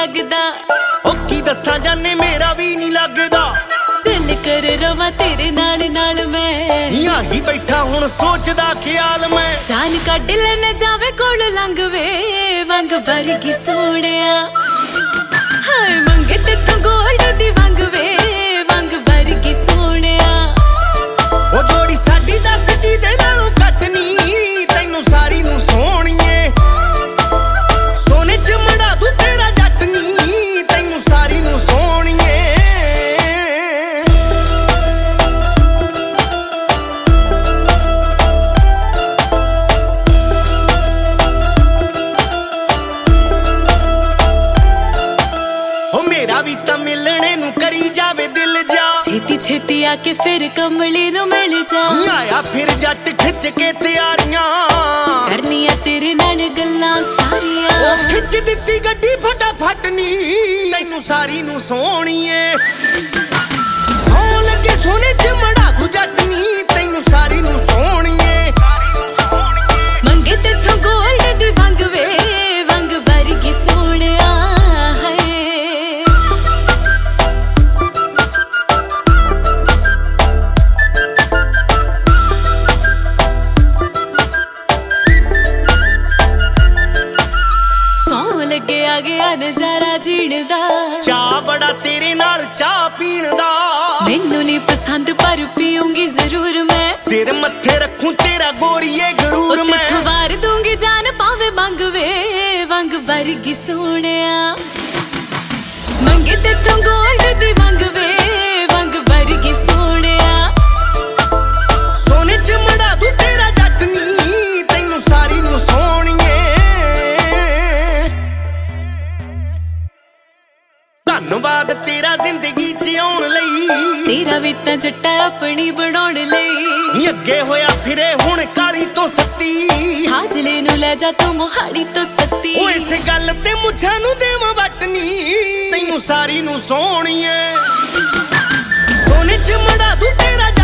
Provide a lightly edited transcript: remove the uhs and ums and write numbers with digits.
लगदा। ओ की दस्सां जाने मेरा भी नहीं लगदा। दिल कर रवां तेरे नाल नाल मैं यहीं बैठा हुण सोचदा ख्याल मैं। जान कढ ले जावे कोल लंघ वे वंग वर्गी सोहणिया। हाय मंगे तेथों गोल्ड दी वंग वे वंग वर्गी सोहणिया। ओ जोड़ी साडी दस दी दे नालों घट नी तैनूं सारी नूं सोहणीए। सोने च मड़ा दूं तेरा जट नी तैनूं सारी नूं सोहणीए। मेरा भी तां मिलने नूं करी जावे दिल जा। छेती छेती आके फिर कमली नूं मिल जा। आया फिर जट खिच के तैयारियां करनिया तेरे नाल गल्लां सारियां। ओ खिच दित्ती गड्डी फटाफट नी तैनूं सारी नूं सोहणीए। सौ लगे सोने च मड़ा दूं जट नी तैनूं सारी नूं सोहणीए। मंगे तेथों गोल्ड दी वंग वे वंग वर्गी सोहणिया। लगे आ गया नजारा जीण दा। चा बड़ा तेरे नाल चाह पीण दा। मैनू नहीं पसंद पर पीऊंगी जरूर मैं। सिर मत्थे रखूं तेरा गोरीए गरूर मैं। वार दूंगी जान पावे मंग वे वंग वर्गी सोहणिया। मंगे तेथों गोल्ड दी वंग वे वंग वर्गी सोहणिया। सोने च मड़ा दूं तेरा जट नी तैनूं सारी नूं सोहणीए। धन्नवाद तेरा जिंदगी च आउण लई। तेरा भी तां जट्टा अपनी बनाउण लई। अगे होया फिरे हुण काली तो सत्ती। छाजले नूं ले जा तू मोहाली तो सत्ती। ओ इस गल ते मुझां नूं देवां वट नी तैनूं सारी नूं सोहणीए। सोने च मड़ा दूं तेरा